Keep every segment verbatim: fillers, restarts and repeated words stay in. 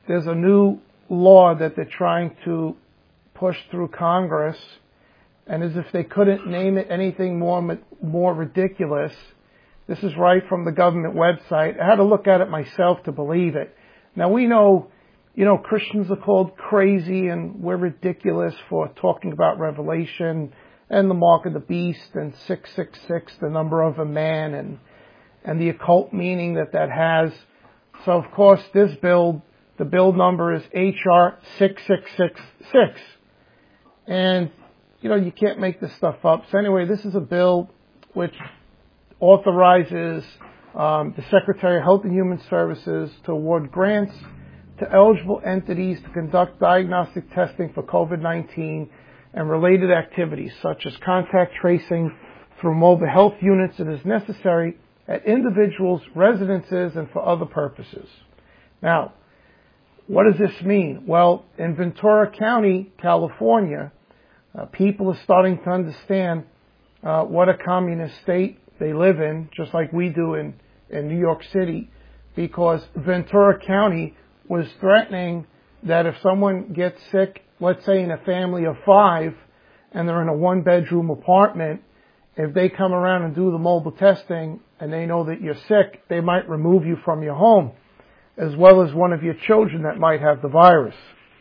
there's a new law that they're trying to push through Congress, and as if they couldn't name it anything more more ridiculous. This is right from the government website. I had to look at it myself to believe it. Now we know, you know, Christians are called crazy and we're ridiculous for talking about Revelation and the mark of the beast and six six six, the number of a man, and and the occult meaning that that has. So of course this bill, the bill number is H R six six six six. And, you know, you can't make this stuff up. So anyway, this is a bill which authorizes um, the Secretary of Health and Human Services to award grants to eligible entities to conduct diagnostic testing for COVID nineteen and related activities, such as contact tracing through mobile health units that is necessary at individuals' residences and for other purposes. Now, what does this mean? Well, in Ventura County, California, uh, people are starting to understand uh, what a communist state they live in, just like we do in, in New York City, because Ventura County was threatening that if someone gets sick, let's say in a family of five, and they're in a one-bedroom apartment, if they come around and do the mobile testing and they know that you're sick, they might remove you from your home, as well as one of your children that might have the virus.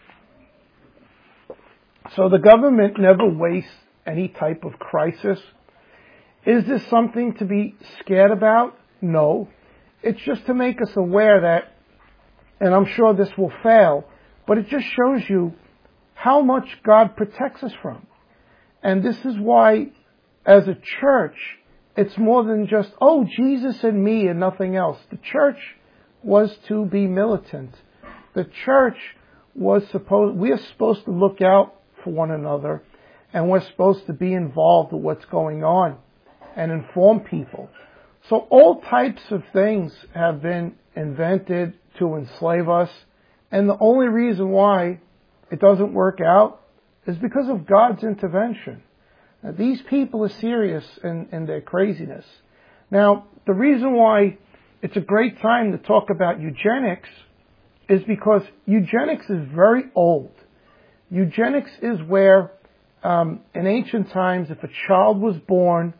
So the government never wastes any type of crisis. Is this something to be scared about? No. It's just to make us aware that, and I'm sure this will fail, but it just shows you how much God protects us from. And this is why, as a church, it's more than just, oh, Jesus and me and nothing else. The church was to be militant. The church was supposed, we are supposed to look out for one another, and we're supposed to be involved with what's going on and inform people. So all types of things have been invented to enslave us, and the only reason why it doesn't work out is because of God's intervention. Now, these people are serious in, in their craziness. Now, the reason why it's a great time to talk about eugenics is because eugenics is very old. Eugenics is where, um, in ancient times, if a child was born,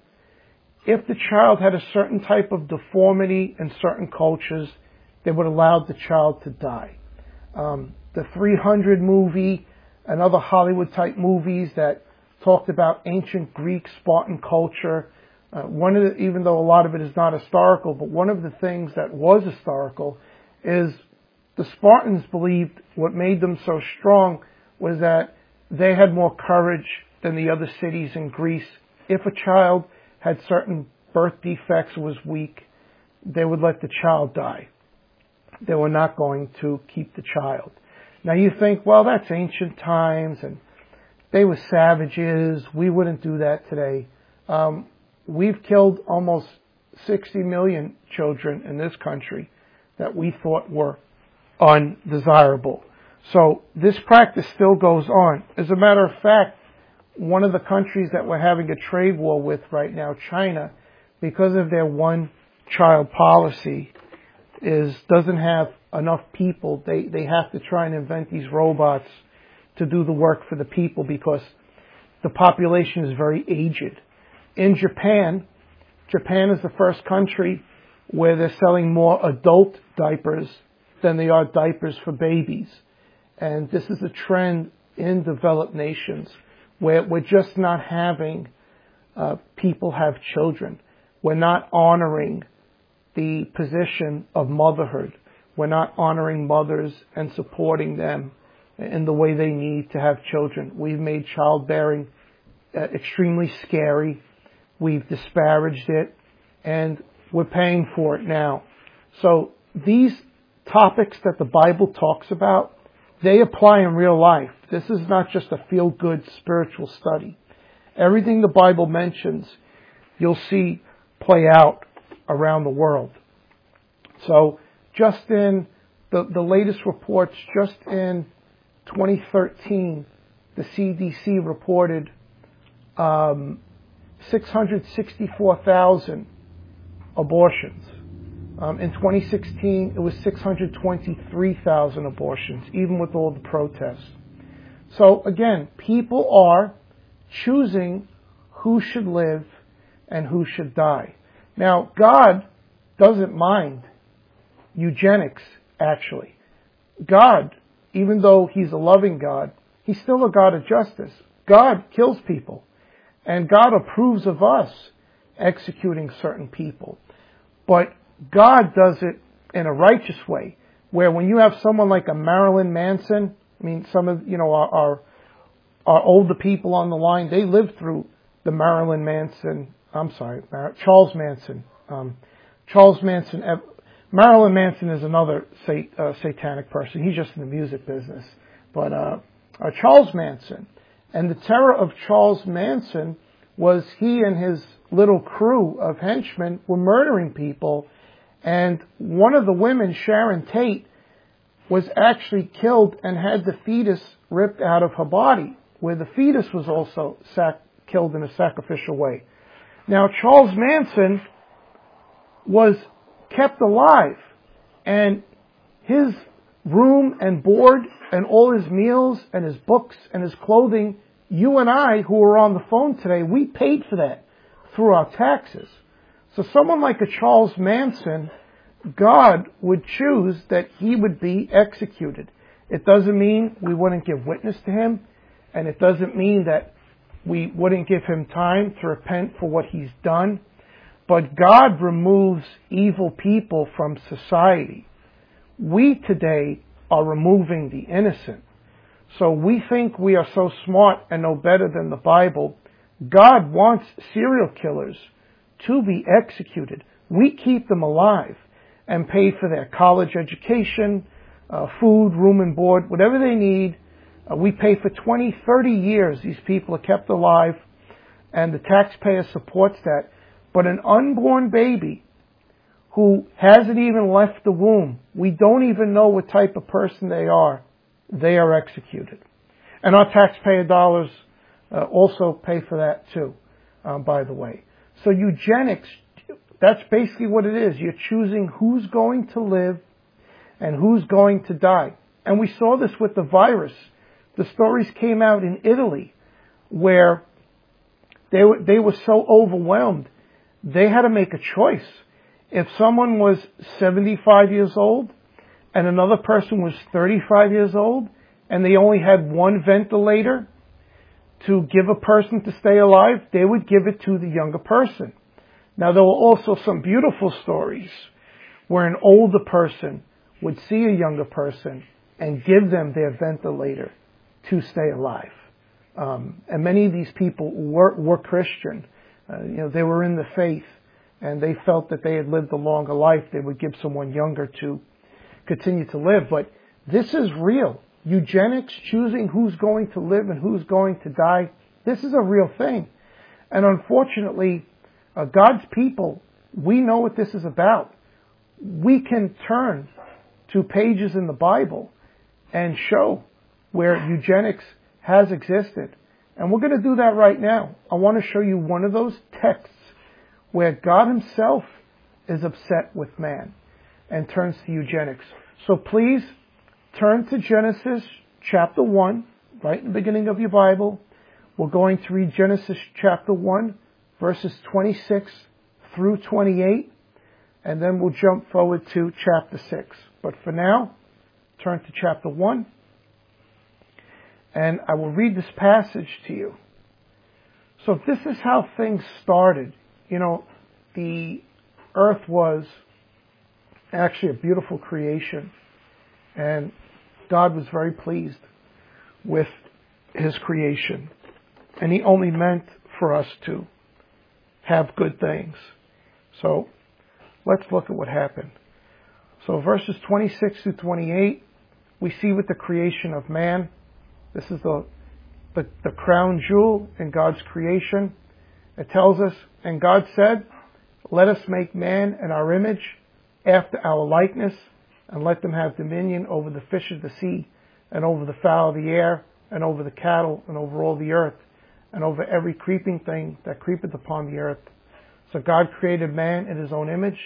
if the child had a certain type of deformity in certain cultures, they would allow the child to die. Um, the three hundred movie and other Hollywood-type movies that talked about ancient Greek Spartan culture, uh, one of the, even though a lot of it is not historical, but one of the things that was historical is the Spartans believed what made them so strong was that they had more courage than the other cities in Greece. If a child had certain birth defects, was weak, they would let the child die. They were not going to keep the child. Now you think, well, that's ancient times and they were savages. We wouldn't do that today. Um, we've killed almost sixty million children in this country that we thought were undesirable. So this practice still goes on. As a matter of fact, one of the countries that we're having a trade war with right now, China, because of their one-child policy, is doesn't have enough people. They they have to try and invent these robots to do the work for the people because the population is very aged. In Japan, Japan is the first country where they're selling more adult diapers than they are diapers for babies. And this is a trend in developed nations where we're just not having uh, people have children. We're not honoring the position of motherhood. We're not honoring mothers and supporting them in the way they need to have children. We've made childbearing uh, extremely scary. We've disparaged it, and we're paying for it now. So these topics that the Bible talks about, they apply in real life. This is not just a feel-good spiritual study. Everything the Bible mentions, you'll see play out around the world. So just in the, the latest reports, just in twenty thirteen, the C D C reported um, six hundred sixty-four thousand abortions. Um, in twenty sixteen, it was six hundred twenty-three thousand abortions, even with all the protests. So again, people are choosing who should live and who should die. Now, God doesn't mind eugenics, actually. God, even though He's a loving God, He's still a God of justice. God kills people, and God approves of us executing certain people. But God does it in a righteous way, where when you have someone like a Marilyn Manson, I mean, some of, you know, our, our, our older people on the line, they lived through the Marilyn Manson, I'm sorry, Charles Manson. Um, Charles Manson, Marilyn Manson is another sat, uh, satanic person. He's just in the music business. But uh, uh, Charles Manson, and the terror of Charles Manson was he and his little crew of henchmen were murdering people. And one of the women, Sharon Tate, was actually killed and had the fetus ripped out of her body, where the fetus was also sac- killed in a sacrificial way. Now, Charles Manson was kept alive, and his room and board and all his meals and his books and his clothing, you and I, who are on the phone today, we paid for that through our taxes. So someone like a Charles Manson, God would choose that he would be executed. It doesn't mean we wouldn't give witness to him, and it doesn't mean that we wouldn't give him time to repent for what he's done. But God removes evil people from society. We today are removing the innocent. So we think we are so smart and know better than the Bible. God wants serial killers to be executed. We keep them alive and pay for their college education, uh, food, room and board, whatever they need. Uh, we pay for twenty, thirty years. These people are kept alive, and the taxpayer supports that. But an unborn baby who hasn't even left the womb, we don't even know what type of person they are, they are executed. And our taxpayer dollars uh, also pay for that too, um, by the way. So eugenics, that's basically what it is. You're choosing who's going to live and who's going to die. And we saw this with the virus. The stories came out in Italy where they were, they were so overwhelmed, they had to make a choice. If someone was seventy-five years old and another person was thirty-five years old and they only had one ventilator to give a person to stay alive, they would give it to the younger person. Now, there were also some beautiful stories where an older person would see a younger person and give them their ventilator to stay alive. Um, and many of these people were, were Christian. Uh, you know, they were in the faith, and they felt that they had lived a longer life. They would give someone younger to continue to live. But this is real. Eugenics, choosing who's going to live and who's going to die, this is a real thing. And unfortunately, uh, God's people, we know what this is about. We can turn to pages in the Bible and show where eugenics has existed. And we're going to do that right now. I want to show you one of those texts where God Himself is upset with man and turns to eugenics. So please turn to Genesis chapter one, right in the beginning of your Bible. We're going to read Genesis chapter one, verses twenty-six through twenty-eight, and then we'll jump forward to chapter six. But for now, turn to chapter one, and I will read this passage to you. So this is how things started. You know, the earth was actually a beautiful creation, and God was very pleased with His creation. And He only meant for us to have good things. So let's look at what happened. So verses twenty-six through twenty-eight, we see with the creation of man. This is the, the, the crown jewel in God's creation. It tells us, and God said, let us make man in our image, after our likeness, and let them have dominion over the fish of the sea, and over the fowl of the air, and over the cattle, and over all the earth, and over every creeping thing that creepeth upon the earth. So God created man in His own image.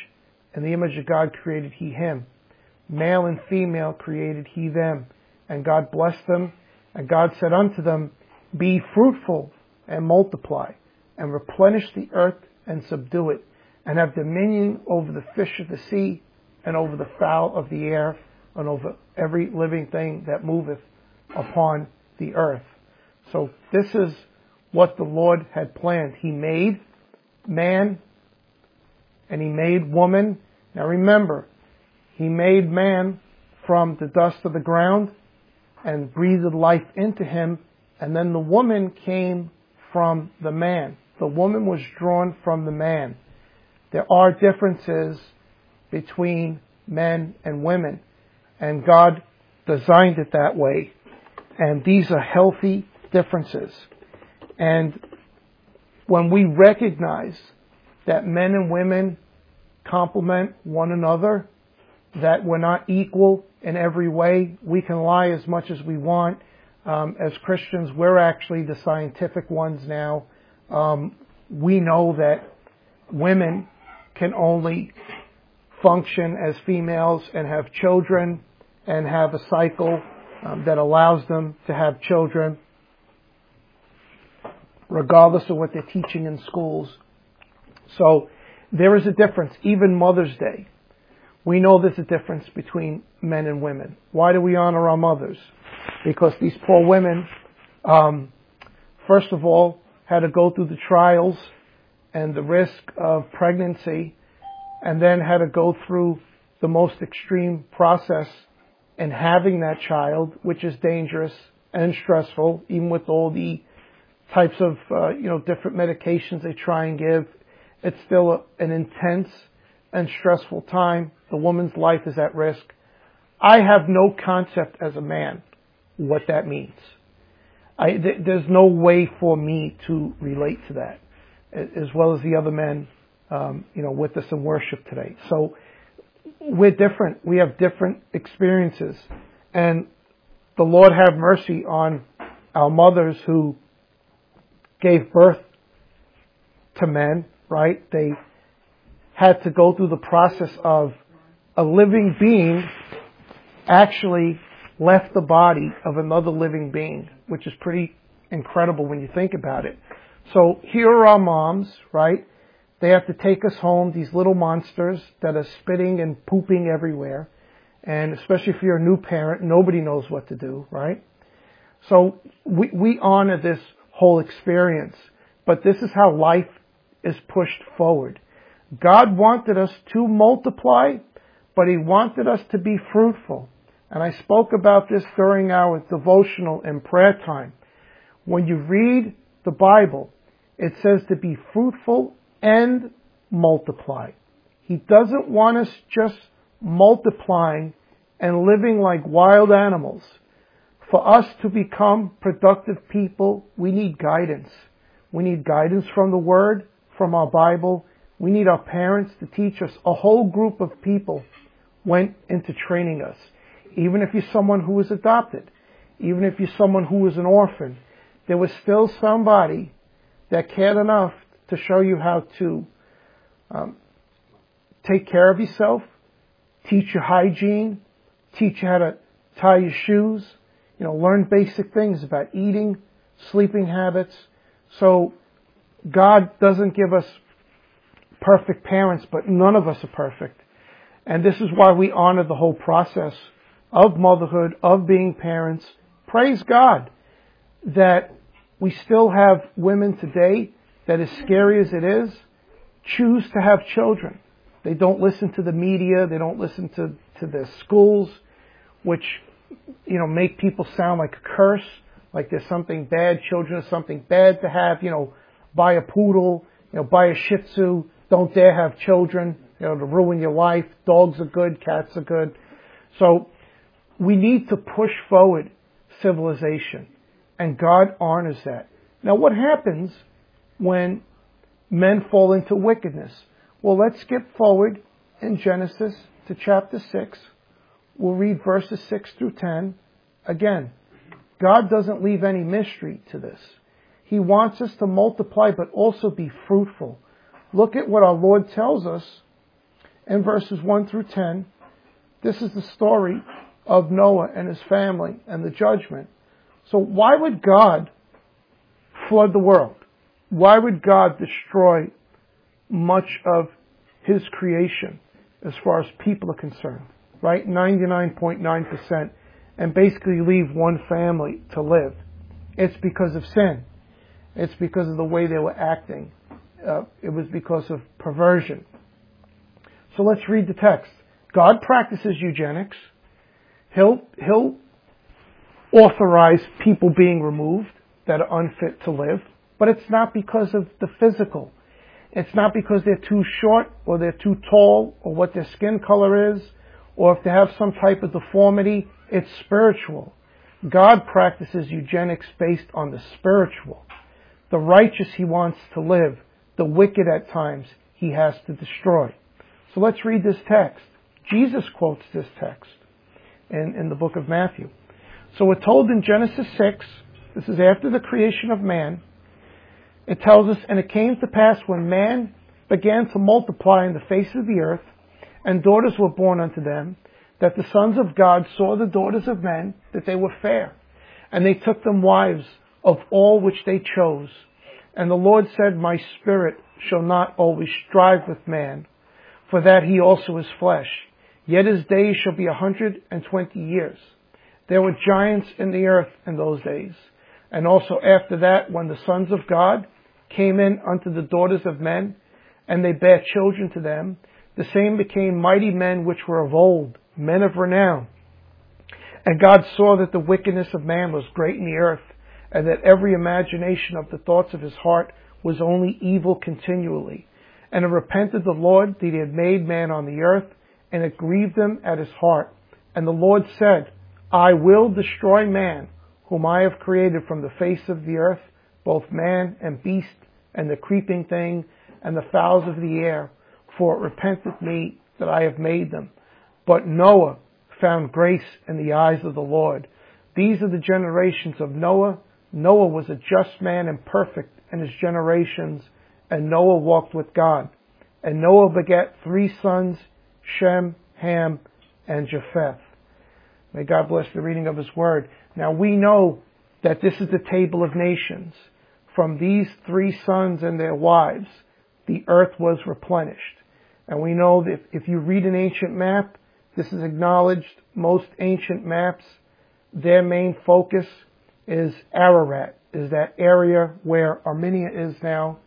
In the image of God created he him. Male and female created he them. And God blessed them. And God said unto them, be fruitful and multiply, and replenish the earth and subdue it, and have dominion over the fish of the sea, and over the fowl of the air, and over every living thing that moveth upon the earth. So this is what the Lord had planned. He made man and he made woman. Now remember, he made man from the dust of the ground and breathed life into him, and then the woman came from the man. The woman was drawn from the man. There are differences between men and women, and God designed it that way. And these are healthy differences. And when we recognize that men and women complement one another, that we're not equal in every way, we can lie as much as we want. Um, as Christians, we're actually the scientific ones now. Um, we know that women can only function as females and have children and have a cycle um, that allows them to have children, regardless of what they're teaching in schools. So there is a difference. Even Mother's Day, we know there's a difference between men and women. Why do we honor our mothers? Because these poor women, um, first of all, had to go through the trials and the risk of pregnancy, and then had to go through the most extreme process in having that child, which is dangerous and stressful, even with all the types of, uh, you know, different medications they try and give. It's still a, an intense and stressful time. The woman's life is at risk. I have no concept as a man what that means. I, th- there's no way for me to relate to that, as well as the other men, um, you know, with us in worship today. So we're different. We have different experiences, and the Lord have mercy on our mothers who gave birth to men. Right? They had to go through the process of a living being actually left the body of another living being, which is pretty incredible when you think about it. So here are our moms, right? They have to take us home, these little monsters that are spitting and pooping everywhere. And especially if you're a new parent, nobody knows what to do, right? So we, we honor this whole experience. But this is how life is pushed forward. God wanted us to multiply, but He wanted us to be fruitful. And I spoke about this during our devotional and prayer time. When you read the Bible, it says to be fruitful and multiply. He doesn't want us just multiplying and living like wild animals. For us to become productive people, we need guidance. We need guidance from the Word, from our Bible. We need our parents to teach us. A whole group of people went into training us. Even if you're someone who was adopted, even if you're someone who was an orphan, there was still somebody that cared enough to show you how to um, take care of yourself, teach you hygiene, teach you how to tie your shoes, you know, learn basic things about eating, sleeping habits. So God doesn't give us perfect parents, but none of us are perfect. And this is why we honor the whole process of motherhood, of being parents. Praise God that we still have women today that, as scary as it is, choose to have children. They don't listen to the media. They don't listen to, to their schools, which, you know, make people sound like a curse, like there's something bad. Children are something bad to have. You know, buy a poodle, you know, buy a Shih Tzu. Don't dare have children, you know, to ruin your life. Dogs are good. Cats are good. So we need to push forward civilization, and God honors that. Now, what happens when men fall into wickedness? Well, let's skip forward in Genesis to chapter six. We'll read verses six through ten. Again, God doesn't leave any mystery to this. He wants us to multiply, but also be fruitful. Look at what our Lord tells us in verses one through ten, this is the story of Noah and his family and the judgment. So why would God flood the world? Why would God destroy much of his creation as far as people are concerned? Right? ninety-nine point nine percent, and basically leave one family to live. It's because of sin. It's because of the way they were acting. Uh, it was because of perversion. So let's read the text. God practices eugenics. He'll, he'll authorize people being removed that are unfit to live, but it's not because of the physical. It's not because they're too short or they're too tall or what their skin color is or if they have some type of deformity. It's spiritual. God practices eugenics based on the spiritual. The righteous he wants to live. The wicked at times he has to destroy. So let's read this text. Jesus quotes this text in, in the book of Matthew. So we're told in Genesis six, this is after the creation of man, it tells us, and it came to pass when man began to multiply in the face of the earth, and daughters were born unto them, that the sons of God saw the daughters of men, that they were fair. And they took them wives of all which they chose. And the Lord said, My spirit shall not always strive with man, for that he also is flesh. Yet his days shall be a hundred and twenty years. There were giants in the earth in those days. And also after that, when the sons of God came in unto the daughters of men, and they bare children to them, the same became mighty men which were of old, men of renown. And God saw that the wickedness of man was great in the earth, and that every imagination of the thoughts of his heart was only evil continually. And it repented the Lord that he had made man on the earth, and it grieved him at his heart. And the Lord said, I will destroy man, whom I have created from the face of the earth, both man and beast, and the creeping thing, and the fowls of the air, for it repenteth me that I have made them. But Noah found grace in the eyes of the Lord. These are the generations of Noah. Noah was a just man and perfect in his generations, and Noah walked with God. And Noah begat three sons, Shem, Ham, and Japheth. May God bless the reading of his word. Now we know that this is the table of nations. From these three sons and their wives, the earth was replenished. And we know that if you read an ancient map, this is acknowledged. Most ancient maps, their main focus is Ararat, is that area where Armenia is now.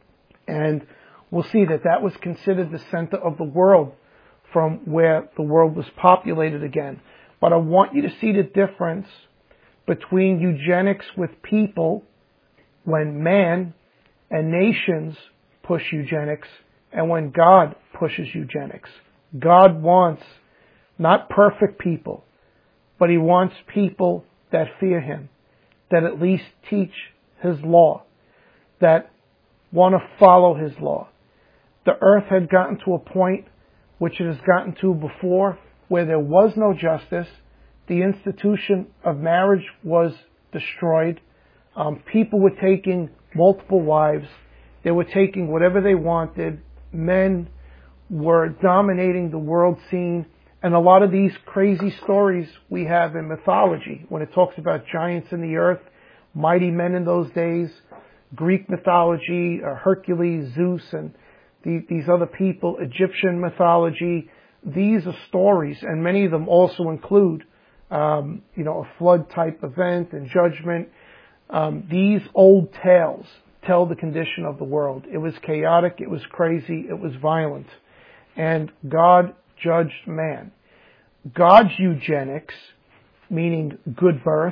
And we'll see that that was considered the center of the world from where the world was populated again. But I want you to see the difference between eugenics with people when man and nations push eugenics and when God pushes eugenics. God wants not perfect people, but he wants people that fear him, that at least teach his law, that want to follow his law. The earth had gotten to a point which it has gotten to before where there was no justice. The institution of marriage was destroyed. Um, people were taking multiple wives. They were taking whatever they wanted. Men were dominating the world scene. And a lot of these crazy stories we have in mythology, when it talks about giants in the earth, mighty men in those days, Greek mythology, uh, Hercules, Zeus, and the, these other people, Egyptian mythology, these are stories, and many of them also include, um, you know, a flood type event and judgment. Um, these old tales tell the condition of the world. It was chaotic, it was crazy, it was violent. And God judged man. God's eugenics, meaning good birth,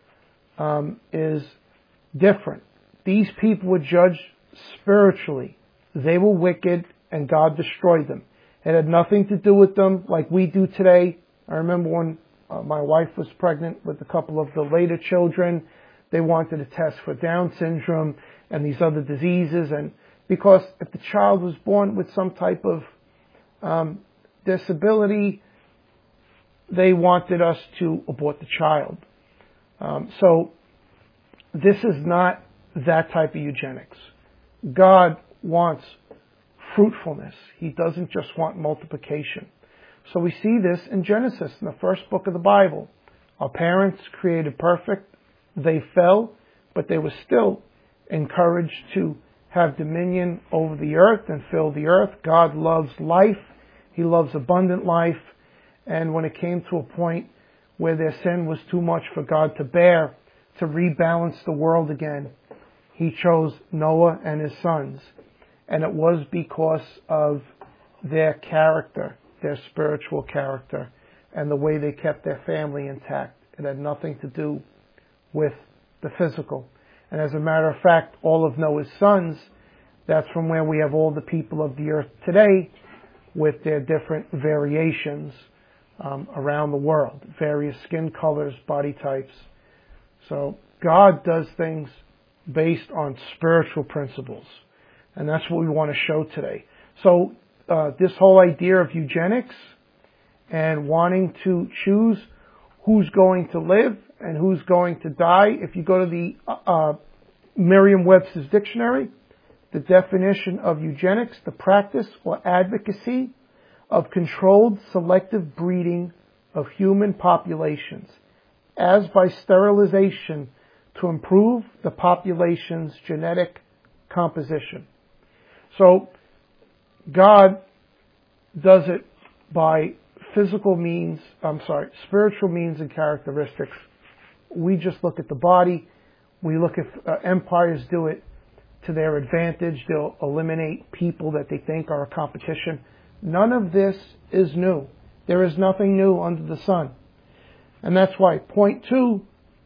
um, is different. These people were judged spiritually. They were wicked and God destroyed them. It had nothing to do with them like we do today. I remember when uh, my wife was pregnant with a couple of the later children, they wanted to test for Down syndrome and these other diseases. And because if the child was born with some type of um, disability, they wanted us to abort the child. Um, so this is not that type of eugenics. God wants fruitfulness. He doesn't just want multiplication. So we see this in Genesis, in the first book of the Bible. Our parents created perfect. They fell, but they were still encouraged to have dominion over the earth and fill the earth. God loves life. He loves abundant life. And when it came to a point where their sin was too much for God to bear, to rebalance the world again, He chose Noah and his sons. And it was because of their character, their spiritual character, and the way they kept their family intact. It had nothing to do with the physical. And as a matter of fact, all of Noah's sons, that's from where we have all the people of the earth today with their different variations um, around the world, various skin colors, body types. So God does things based on spiritual principles. And that's what we want to show today. So uh, this whole idea of eugenics and wanting to choose who's going to live and who's going to die. If you go to the uh, Merriam-Webster's dictionary, the definition of eugenics, the practice or advocacy of controlled selective breeding of human populations, as by sterilization to improve the population's genetic composition. So God does it by physical means, I'm sorry, spiritual means and characteristics. We just look at the body. We look at uh, empires do it to their advantage. They'll eliminate people that they think are a competition. None of this is new. There is nothing new under the sun. And that's why point two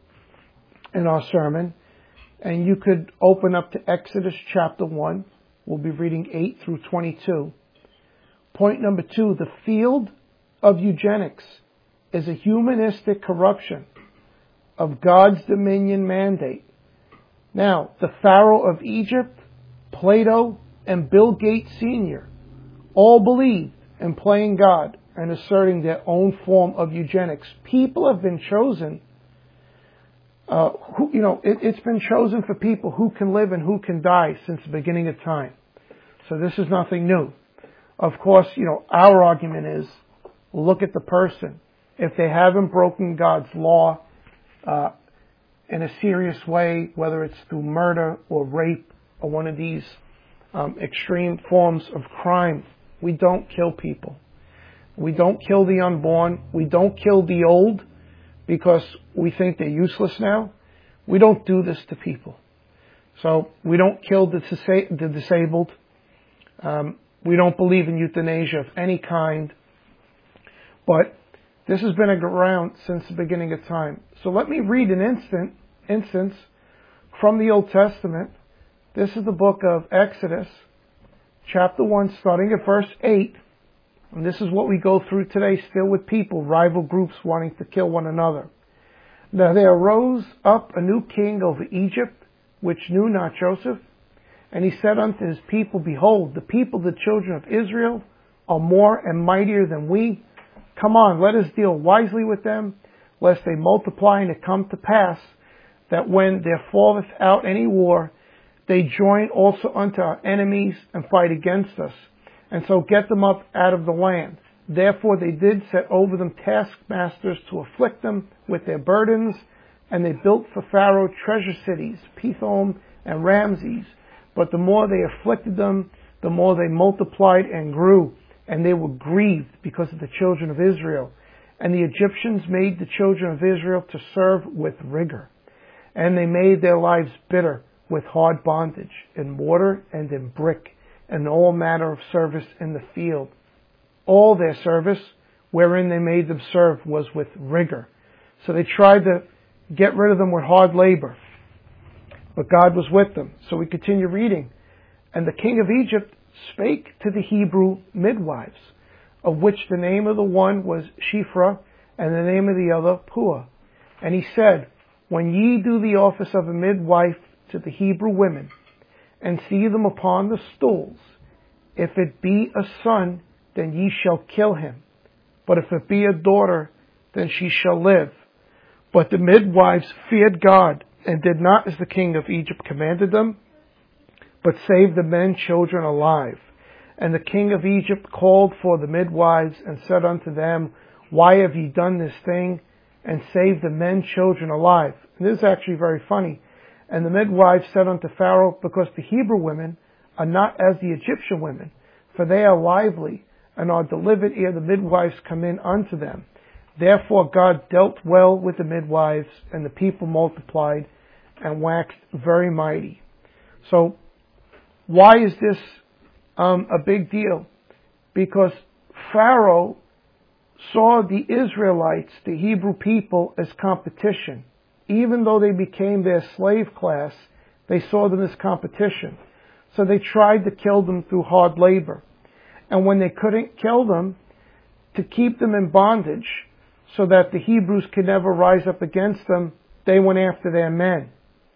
in our sermon, and you could open up to Exodus chapter one. We'll be reading eight through twenty-two. Point number two, the field of eugenics is a humanistic corruption of God's dominion mandate. Now, the Pharaoh of Egypt, Plato, and Bill Gates Senior all believed in playing God and asserting their own form of eugenics. People have been chosen, uh, who, you know, it, it's been chosen for people who can live and who can die since the beginning of time. So this is nothing new. Of course, you know, our argument is, look at the person. If they haven't broken God's law uh, in a serious way, whether it's through murder or rape or one of these um, extreme forms of crime, we don't kill people. We don't kill the unborn. We don't kill the old because we think they're useless now. We don't do this to people. So we don't kill the, disa- the disabled. Um, we don't believe in euthanasia of any kind. But this has been around since the beginning of time. So let me read an instant, instance from the Old Testament. This is the book of Exodus, chapter one, starting at verse eight. And this is what we go through today still with people, rival groups wanting to kill one another. Now there arose up a new king over Egypt, which knew not Joseph. And he said unto his people, behold, the people, the children of Israel, are more and mightier than we. Come on, let us deal wisely with them, lest they multiply, and it come to pass that when there falleth out any war, they join also unto our enemies and fight against us, and so get them up out of the land. Therefore they did set over them taskmasters to afflict them with their burdens, and they built for Pharaoh treasure cities, Pithom and Ramses. But the more they afflicted them, the more they multiplied and grew, and they were grieved because of the children of Israel. And the Egyptians made the children of Israel to serve with rigor, and they made their lives bitter with hard bondage, in mortar and in brick, and all manner of service in the field. All their service, wherein they made them serve, was with rigor. So they tried to get rid of them with hard labor. But God was with them. So we continue reading. And the king of Egypt spake to the Hebrew midwives, of which the name of the one was Shiphrah, and the name of the other Puah. And he said, when ye do the office of a midwife to the Hebrew women, and see them upon the stools, if it be a son, then ye shall kill him. But if it be a daughter, then she shall live. But the midwives feared God, and did not as the king of Egypt commanded them, but saved the men children alive. And the king of Egypt called for the midwives and said unto them, Why have ye done this thing, and saved the men children alive? And this is actually very funny. And the midwives said unto Pharaoh, Because the Hebrew women are not as the Egyptian women, for they are lively, and are delivered ere the midwives come in unto them. Therefore God dealt well with the midwives, and the people multiplied and waxed very mighty. So, why is this um, a big deal? Because Pharaoh saw the Israelites, the Hebrew people, as competition. Even though they became their slave class, they saw them as competition. So they tried to kill them through hard labor. And when they couldn't kill them, to keep them in bondage, so that the Hebrews could never rise up against them, they went after their men.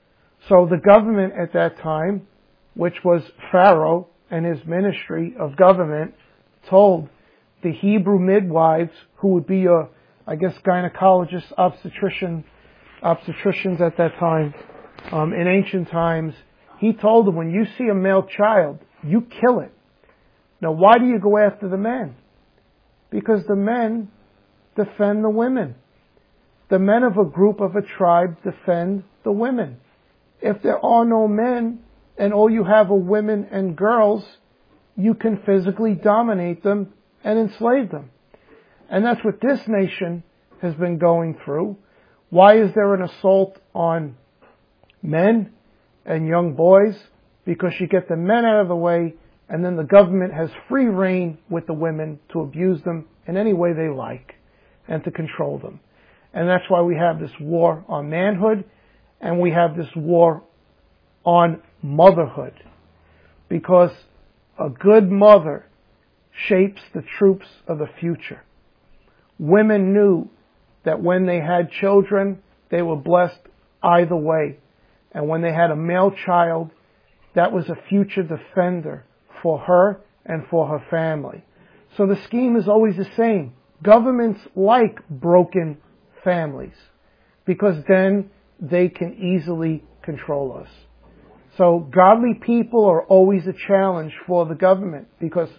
So the government at that time, which was Pharaoh and his ministry of government, told the Hebrew midwives, who would be your, I guess, gynecologists, obstetrician, obstetricians at that time, um, in ancient times, he told them, when you see a male child, you kill it. Now, why do you go after the men? Because the men defend the women. The men of a group, of a tribe, defend the women. If there are no men, and all you have are women and girls, you can physically dominate them and enslave them. And that's what this nation has been going through. Why is there an assault on men and young boys? Because you get the men out of the way, and then the government has free reign with the women to abuse them in any way they like and to control them. And that's why we have this war on manhood, and we have this war on motherhood. Because a good mother shapes the troops of the future. Women knew that when they had children, they were blessed either way. And when they had a male child, that was a future defender for her and for her family. So the scheme is always the same. Governments like broken families, because then they can easily control us. So godly people are always a challenge for the government, because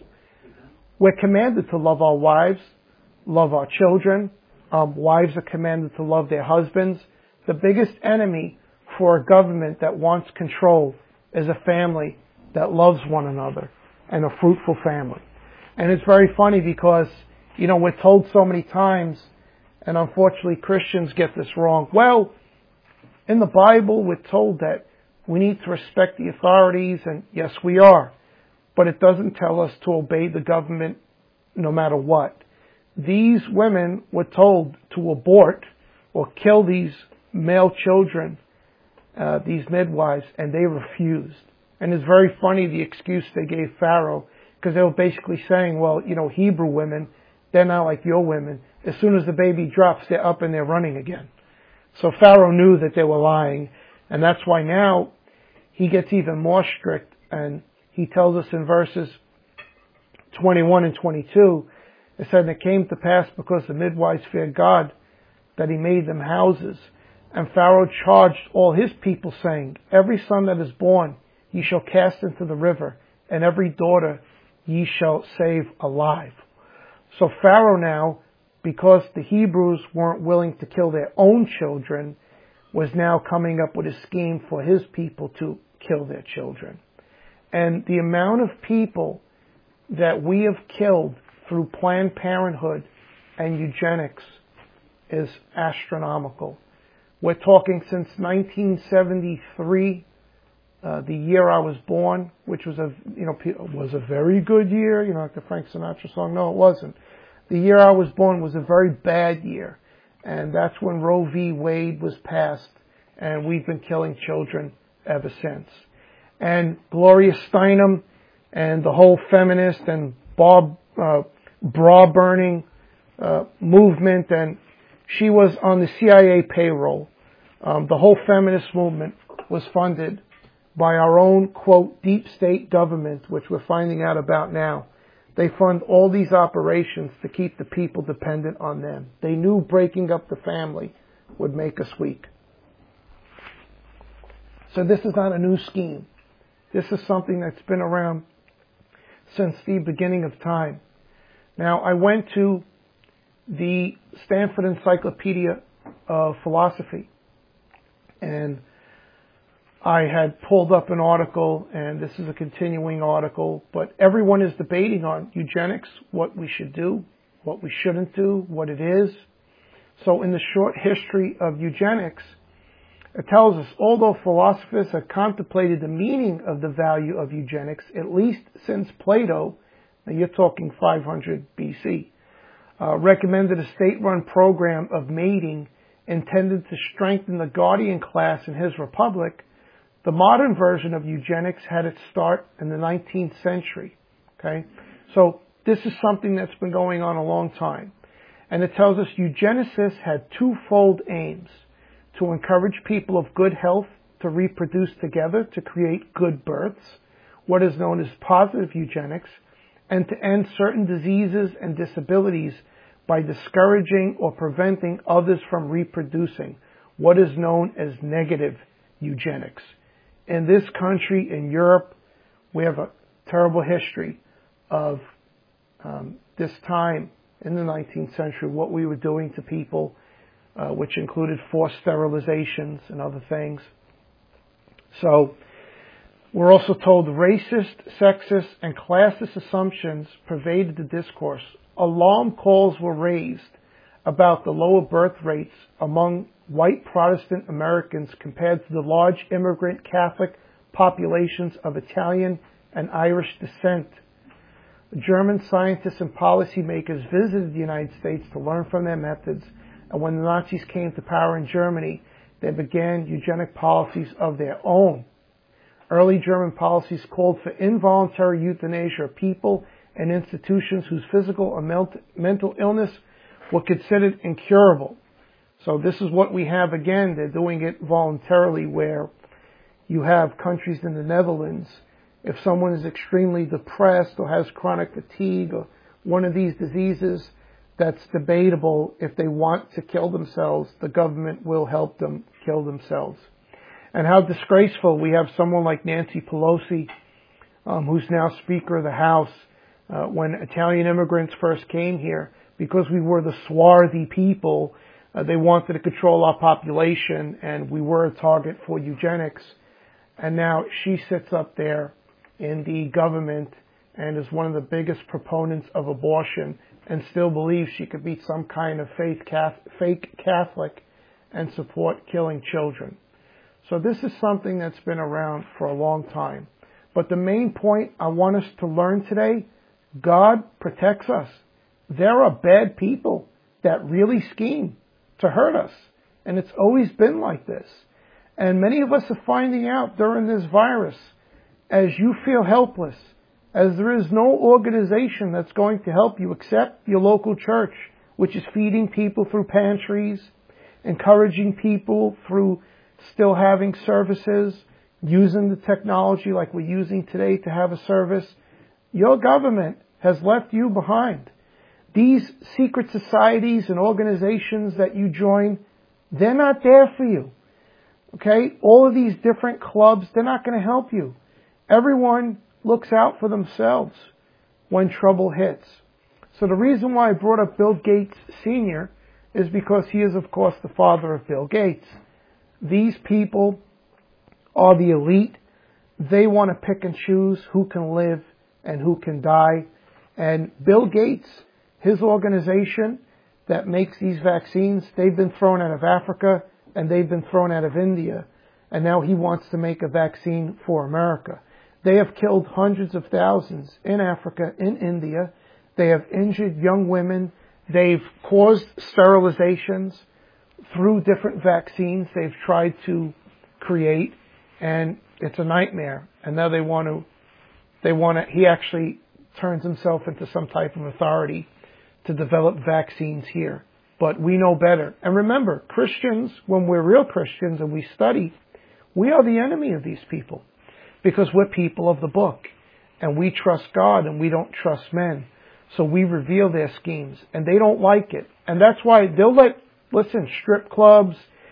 we're commanded to love our wives, love our children. Um, wives are commanded to love their husbands. The biggest enemy for a government that wants control is a family that loves one another, and a fruitful family. And it's very funny because, you know, we're told so many times, and unfortunately Christians get this wrong. Well, in the Bible we're told that we need to respect the authorities, and yes, we are. But it doesn't tell us to obey the government no matter what. These women were told to abort or kill these male children, uh, these midwives, and they refused. And it's very funny the excuse they gave Pharaoh, because they were basically saying, well, you know, Hebrew women, they're not like your women. As soon as the baby drops, they're up and they're running again. So Pharaoh knew that they were lying, and that's why now he gets even more strict, and he tells us in verses twenty-one and twenty-two, it said, and it came to pass, because the midwives feared God, that he made them houses. And Pharaoh charged all his people, saying, every son that is born ye shall cast into the river, and every daughter ye shall save alive. So Pharaoh now, because the Hebrews weren't willing to kill their own children, was now coming up with a scheme for his people to kill their children. And the amount of people that we have killed through Planned Parenthood and eugenics is astronomical. We're talking since nineteen seventy-three, uh, the year I was born, which was a, you know, was a very good year, you know, like the Frank Sinatra song. No, it wasn't. The year I was born was a very bad year. And that's when Roe v. Wade was passed, and we've been killing children ever since. And Gloria Steinem and the whole feminist and Bob, uh, bra burning, uh, movement, and she was on the C I A payroll. Um, the whole feminist movement was funded by our own, quote, deep state government, which we're finding out about now. They fund all these operations to keep the people dependent on them. They knew breaking up the family would make us weak. So this is not a new scheme. This is something that's been around since the beginning of time. Now, I went to the Stanford Encyclopedia of Philosophy, and I had pulled up an article, and this is a continuing article, but everyone is debating on eugenics, what we should do, what we shouldn't do, what it is. So in the short history of eugenics, it tells us, although philosophers have contemplated the meaning of the value of eugenics, at least since Plato, now you're talking five hundred B C, uh, recommended a state-run program of mating intended to strengthen the guardian class in his republic, the modern version of eugenics had its start in the nineteenth century. Okay, so this is something that's been going on a long time. And it tells us eugenicists had twofold aims: to encourage people of good health to reproduce together to create good births, what is known as positive eugenics, and to end certain diseases and disabilities by discouraging or preventing others from reproducing, what is known as negative eugenics. In this country, in Europe, we have a terrible history of um, this time in the nineteenth century, what we were doing to people, uh, which included forced sterilizations and other things. So we're also told racist, sexist, and classist assumptions pervaded the discourse. Alarm calls were raised about the lower birth rates among white Protestant Americans compared to the large immigrant Catholic populations of Italian and Irish descent. German scientists and policymakers visited the United States to learn from their methods, and when the Nazis came to power in Germany, they began eugenic policies of their own. Early German policies called for involuntary euthanasia of people and institutions whose physical or mental illness were considered incurable. So this is what we have again. They're doing it voluntarily, where you have countries in the Netherlands. If someone is extremely depressed or has chronic fatigue or one of these diseases that's debatable, if they want to kill themselves, the government will help them kill themselves. And how disgraceful, we have someone like Nancy Pelosi, um, who's now Speaker of the House. Uh, when Italian immigrants first came here, because we were the swarthy people, uh, they wanted to control our population, and we were a target for eugenics. And now she sits up there in the government and is one of the biggest proponents of abortion, and still believes she could be some kind of fake Catholic and support killing children. So this is something that's been around for a long time. But the main point I want us to learn today, God protects us. There are bad people that really scheme to hurt us. And it's always been like this. And many of us are finding out during this virus, as you feel helpless, as there is no organization that's going to help you except your local church, which is feeding people through pantries, encouraging people through still having services, using the technology like we're using today to have a service. Your government has left you behind. These secret societies and organizations that you join, they're not there for you. Okay? All of these different clubs, they're not going to help you. Everyone looks out for themselves when trouble hits. So the reason why I brought up Bill Gates Senior is because he is, of course, the father of Bill Gates. These people are the elite. They want to pick and choose who can live and who can die. And Bill Gates, his organization that makes these vaccines, they've been thrown out of Africa and they've been thrown out of India. And now he wants to make a vaccine for America. They have killed hundreds of thousands in Africa, in India. They have injured young women. They've caused sterilizations through different vaccines they've tried to create. And it's a nightmare. And now they want to, they want to, he actually turns himself into some type of authority to develop vaccines here. But we know better. And remember, Christians, when we're real Christians and we study, we are the enemy of these people because we're people of the book and we trust God and we don't trust men. So we reveal their schemes and they don't like it. And that's why they'll let, listen, strip clubs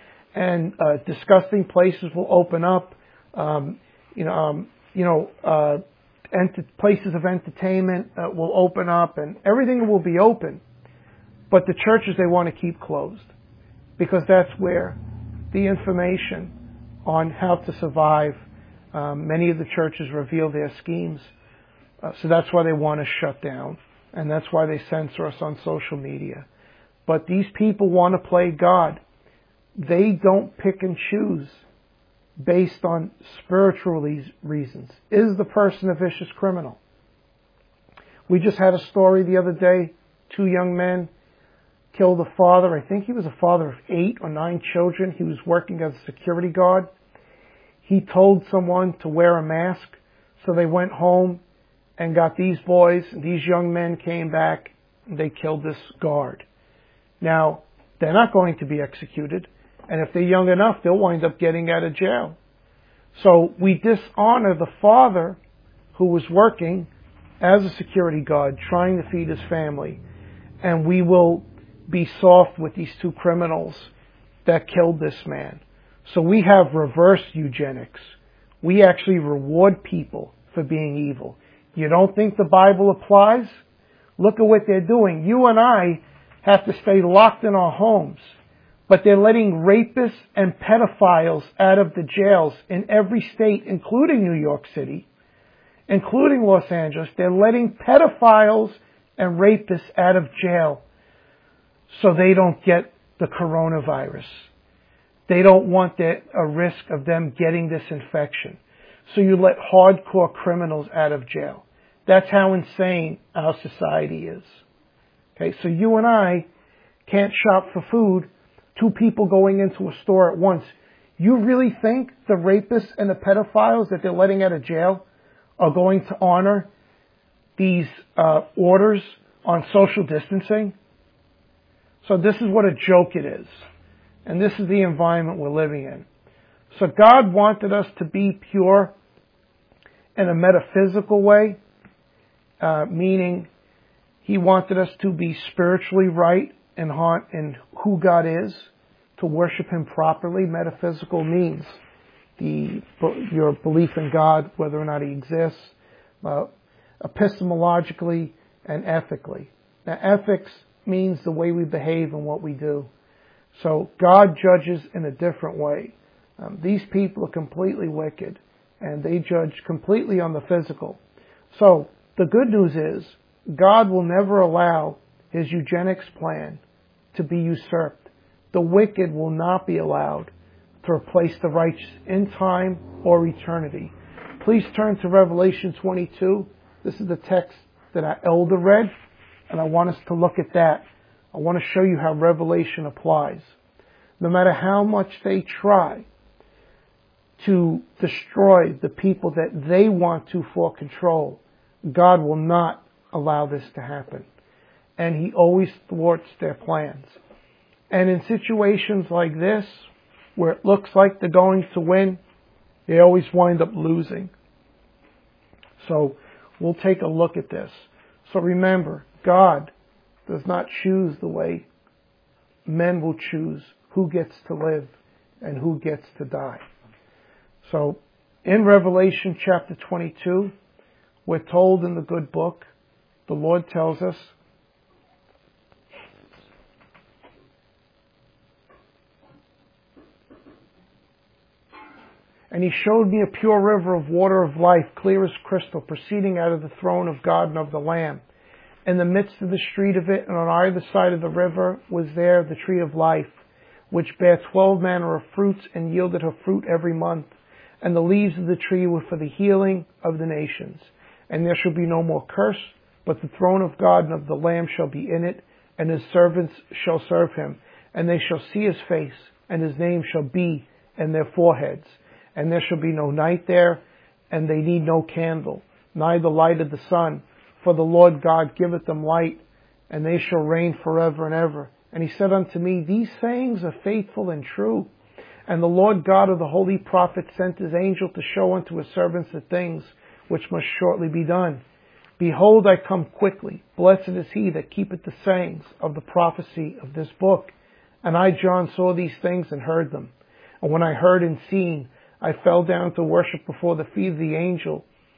and uh, disgusting places will open up. Um, you know, um, you know, uh, ent- places of entertainment uh, will open up and everything will be open. But the churches they want to keep closed because that's where the information on how to survive, um, many of the churches reveal their schemes. Uh, so that's why they want to shut down. And that's why they censor us on social media. But these people want to play God. They don't pick and choose based on spiritual reasons. Is the person a vicious criminal? We just had a story the other day. Two young men killed a father. I think he was a father of eight or nine children. He was working as a security guard. He told someone to wear a mask. So they went home and got these boys. These young men came back and they killed this guard. Now, they're not going to be executed. And if they're young enough, they'll wind up getting out of jail. So we dishonor the father who was working as a security guard, trying to feed his family. And we will be soft with these two criminals that killed this man. So we have reverse eugenics. We actually reward people for being evil. You don't think the Bible applies? Look at what they're doing. You and I have to stay locked in our homes. But they're letting rapists and pedophiles out of the jails in every state, including New York City, including Los Angeles. They're letting pedophiles and rapists out of jail so they don't get the coronavirus. They don't want that, a risk of them getting this infection. So you let hardcore criminals out of jail. That's how insane our society is. Okay, so you and I can't shop for food. Two people going into a store at once. You really think the rapists and the pedophiles that they're letting out of jail are going to honor these uh, orders on social distancing? So this is what a joke it is. And this is the environment we're living in. So God wanted us to be pure in a metaphysical way, uh, meaning He wanted us to be spiritually right in, in who God is, to worship Him properly. Metaphysical means the your belief in God, whether or not He exists, uh, epistemologically and ethically. Now, ethics means the way we behave and what we do. So God judges in a different way. Um, these people are completely wicked, and they judge completely on the physical. So the good news is God will never allow His eugenics plan to be usurped. The wicked will not be allowed to replace the righteous in time or eternity. Please turn to Revelation twenty-two. This is the text that our elder read, and I want us to look at that. I want to show you how Revelation applies. No matter how much they try to destroy the people that they want to for control, God will not allow this to happen. And He always thwarts their plans. And in situations like this, where it looks like they're going to win, they always wind up losing. So we'll take a look at this. So remember, God does not choose the way men will choose who gets to live and who gets to die. So in Revelation chapter twenty-two, we're told in the good book, the Lord tells us, and He showed me a pure river of water of life, clear as crystal, proceeding out of the throne of God and of the Lamb. In the midst of the street of it, and on either side of the river, was there the tree of life, which bare twelve manner of fruits, and yielded her fruit every month. And the leaves of the tree were for the healing of the nations. And there shall be no more curse, but the throne of God and of the Lamb shall be in it, and His servants shall serve Him. And they shall see His face, and His name shall be in their foreheads. And there shall be no night there, and they need no candle, neither light of the sun. For the Lord God giveth them light, and they shall reign forever and ever. And He said unto me, These sayings are faithful and true. And the Lord God of the holy prophets sent His angel to show unto His servants the things which must shortly be done. Behold, I come quickly. Blessed is he that keepeth the sayings of the prophecy of this book. And I, John, saw these things and heard them. And when I heard and seen, I fell down to worship before the feet of the angel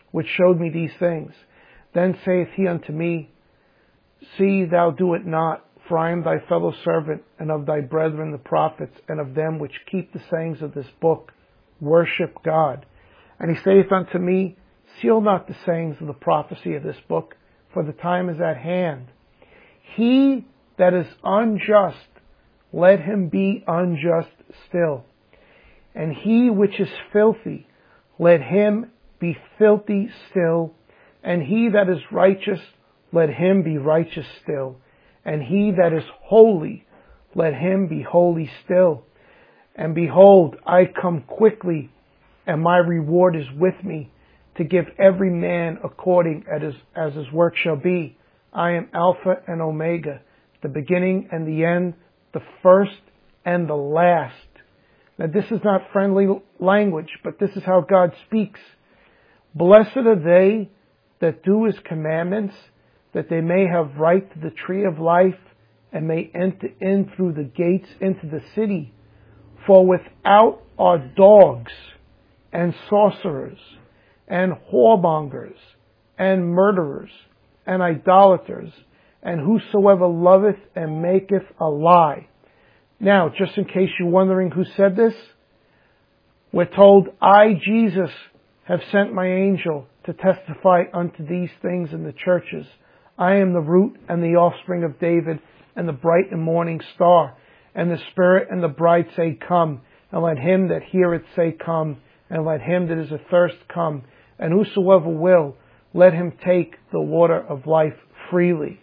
which showed me these things. Then saith he unto me, See thou do it not, for I am thy fellow servant, and of thy brethren the prophets, and of them which keep the sayings of this book. Worship God. And he saith unto me, Seal not the sayings of the prophecy of this book, for the time is at hand. He that is unjust, let him be unjust still. And he which is filthy, let him be filthy still. And he that is righteous, let him be righteous still. And he that is holy, let him be holy still. And behold, I come quickly, and my reward is with me, to give every man according as his, as his work shall be. I am Alpha and Omega, the beginning and the end, the first and the last. Now this is not friendly language, but this is how God speaks. Blessed are they that do his commandments, that they may have right to the tree of life, and may enter in through the gates into the city. For without are dogs, and sorcerers, and whoremongers, and murderers, and idolaters, and whosoever loveth and maketh a lie. Now, just in case you're wondering who said this, we're told, I, Jesus, have sent my angel to testify unto these things in the churches. I am the root and the offspring of David, and the bright and morning star. And the Spirit and the bride say, Come. And let him that heareth say, Come. And let him that is athirst come. And whosoever will, let him take the water of life freely.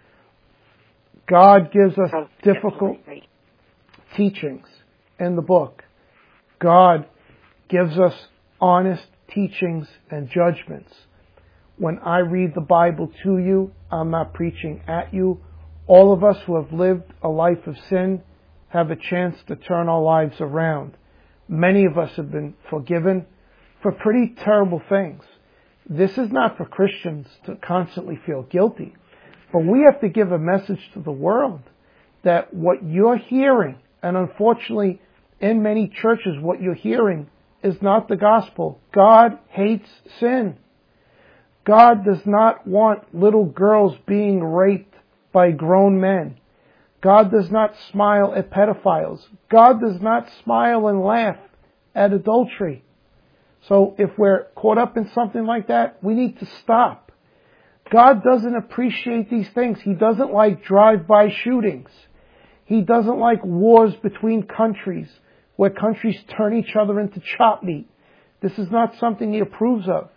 God gives us difficult teachings in the book. God gives us honest teachings and judgments. When I read the Bible to you, I'm not preaching at you. All of us who have lived a life of sin have a chance to turn our lives around. Many of us have been forgiven for pretty terrible things. This is not for Christians to constantly feel guilty, but we have to give a message to the world that what you're hearing, and unfortunately in many churches what you're hearing, is not the gospel. God hates sin. God does not want little girls being raped by grown men. God does not smile at pedophiles. God does not smile and laugh at adultery. So if we're caught up in something like that, we need to stop. God doesn't appreciate these things. He doesn't like drive-by shootings. He doesn't like wars between countries where countries turn each other into chop meat. This is not something he approves of.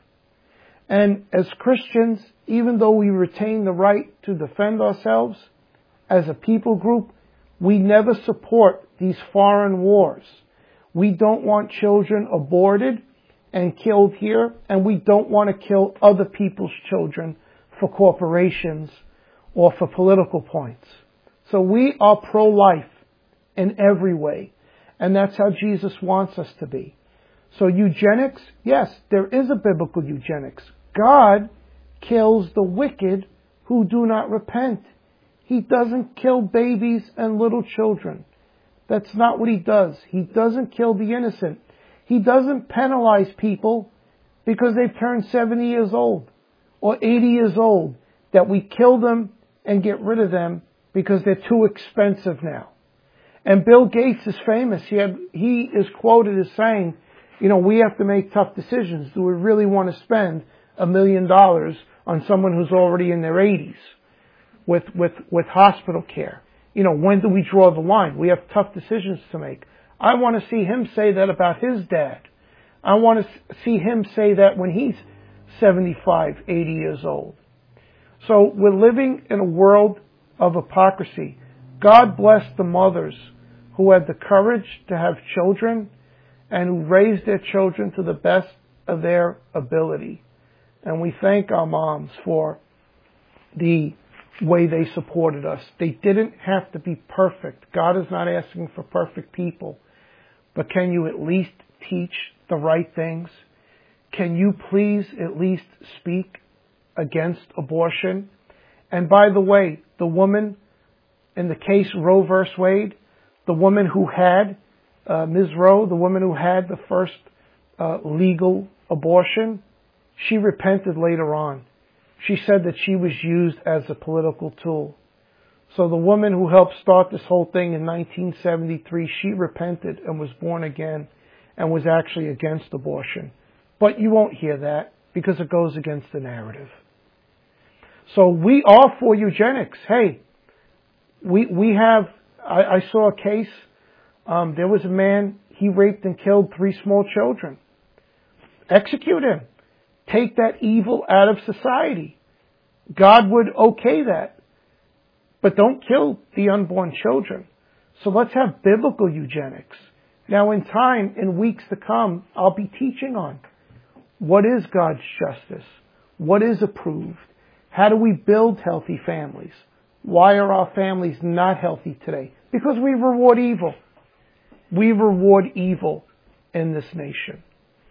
And as Christians, even though we retain the right to defend ourselves, as a people group, we never support these foreign wars. We don't want children aborted and killed here, and we don't want to kill other people's children for corporations or for political points. So we are pro-life in every way, and that's how Jesus wants us to be. So eugenics, yes, there is a biblical eugenics. God kills the wicked who do not repent. He doesn't kill babies and little children. That's not what he does. He doesn't kill the innocent. He doesn't penalize people because they've turned seventy years old or eighty years old, that we kill them and get rid of them because they're too expensive now. And Bill Gates is famous. He, had, he is quoted as saying, you know, we have to make tough decisions. Do we really want to spend a million dollars on someone who's already in their eighties with, with, with hospital care? You know, when do we draw the line? We have tough decisions to make. I want to see him say that about his dad. I want to see him say that when he's seventy-five, eighty years old. So we're living in a world of hypocrisy. God bless the mothers who had the courage to have children and who raised their children to the best of their ability. And we thank our moms for the way they supported us. They didn't have to be perfect. God is not asking for perfect people. But can you at least teach the right things? Can you please at least speak against abortion? And by the way, the woman in the case Roe versus Wade, the woman who had, uh, Miz Roe, the woman who had the first uh, legal abortion, She repented later on. She said that she was used as a political tool. So the woman who helped start this whole thing in nineteen seventy-three, she repented and was born again and was actually against abortion. But you won't hear that because it goes against the narrative. So we are for eugenics. Hey, we we have, I, I saw a case, um, there was a man, he raped and killed three small children. Execute him. Take that evil out of society. God would okay that. But don't kill the unborn children. So let's have biblical eugenics. Now in time, in weeks to come, I'll be teaching on what is God's justice? What is approved? How do we build healthy families? Why are our families not healthy today? Because we reward evil. We reward evil in this nation.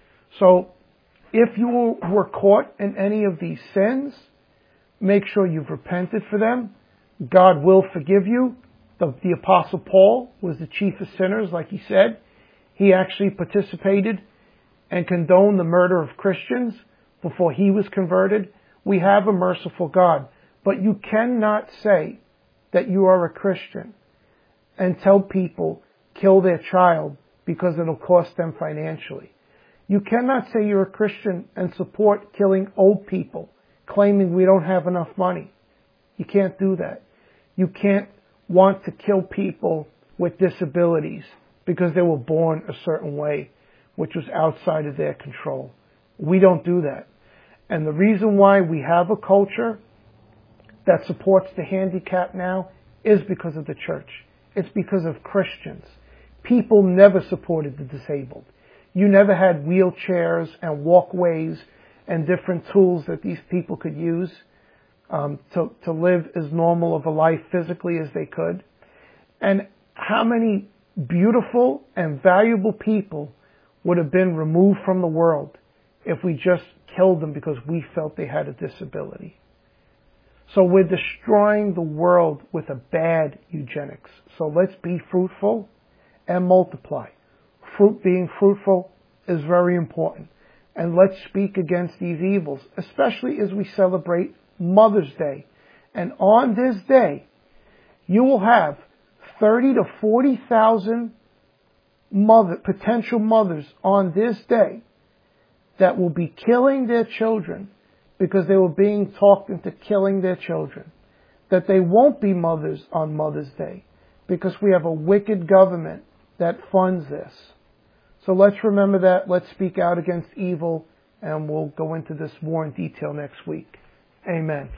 So if you were caught in any of these sins, make sure you've repented for them. God will forgive you. The, the Apostle Paul was the chief of sinners, like he said. He actually participated and condoned the murder of Christians before he was converted. We have a merciful God. But you cannot say that you are a Christian and tell people kill their child because it'll cost them financially. You cannot say you're a Christian and support killing old people, claiming we don't have enough money. You can't do that. You can't want to kill people with disabilities because they were born a certain way, which was outside of their control. We don't do that. And the reason why we have a culture that supports the handicapped now is because of the church. It's because of Christians. People never supported the disabled. You never had wheelchairs and walkways and different tools that these people could use um, to, to live as normal of a life physically as they could. And how many beautiful and valuable people would have been removed from the world if we just killed them because we felt they had a disability. So we're destroying the world with a bad eugenics. So let's be fruitful and multiply. Fruit being fruitful is very important. And let's speak against these evils, especially as we celebrate Mother's Day. And on this day, you will have thirty to forty thousand mother, potential mothers on this day that will be killing their children because they were being talked into killing their children. That they won't be mothers on Mother's Day because we have a wicked government that funds this. So let's remember that. Let's speak out against evil, and we'll go into this more in detail next week. Amen.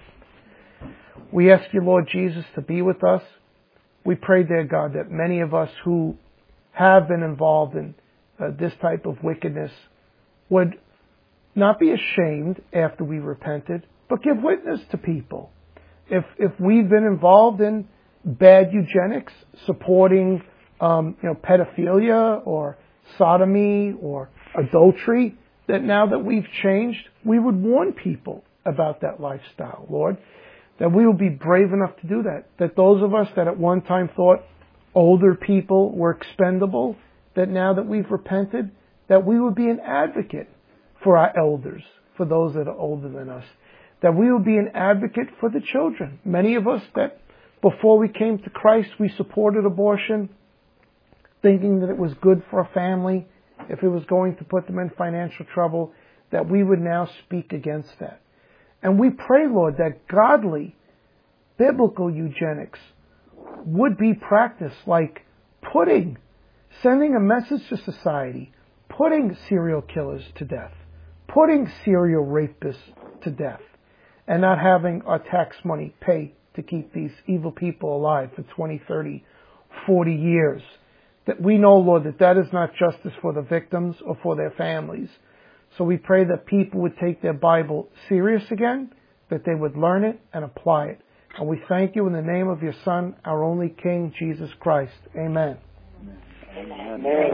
We ask you, Lord Jesus, to be with us. We pray, dear God, that many of us who have been involved in uh, this type of wickedness would not be ashamed after we repented, but give witness to people. If if we've been involved in bad eugenics, supporting um, you know pedophilia or sodomy or adultery, that now that we've changed, we would warn people about that lifestyle, Lord. That we will be brave enough to do that. That those of us that at one time thought older people were expendable, that now that we've repented, that we would be an advocate for our elders, for those that are older than us. That we will be an advocate for the children. Many of us that before we came to Christ, we supported abortion, thinking that it was good for a family, if it was going to put them in financial trouble, that we would now speak against that. And we pray, Lord, that godly, biblical eugenics would be practiced, like putting, sending a message to society, putting serial killers to death, putting serial rapists to death, and not having our tax money pay to keep these evil people alive for twenty, thirty, forty years. That we know, Lord, that that is not justice for the victims or for their families. So we pray that people would take their Bible serious again, that they would learn it and apply it. And we thank you in the name of your Son, our only King, Jesus Christ. Amen. Amen.